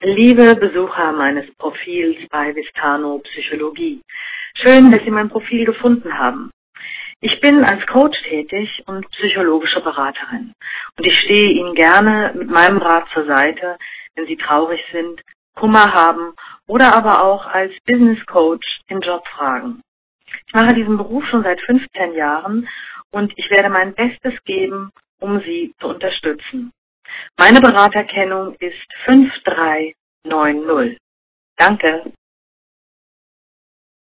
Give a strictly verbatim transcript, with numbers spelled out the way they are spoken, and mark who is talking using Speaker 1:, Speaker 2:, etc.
Speaker 1: Liebe Besucher meines Profils bei Vistano Psychologie, schön, dass Sie mein Profil gefunden haben. Ich bin als Coach tätig und psychologische Beraterin und ich stehe Ihnen gerne mit meinem Rat zur Seite, wenn Sie traurig sind, Kummer haben oder aber auch als Business Coach in Jobfragen. Ich mache diesen Beruf schon seit fünfzehn Jahren und ich werde mein Bestes geben, um Sie zu unterstützen. Meine Beraterkennung ist fünf drei neun null. Danke.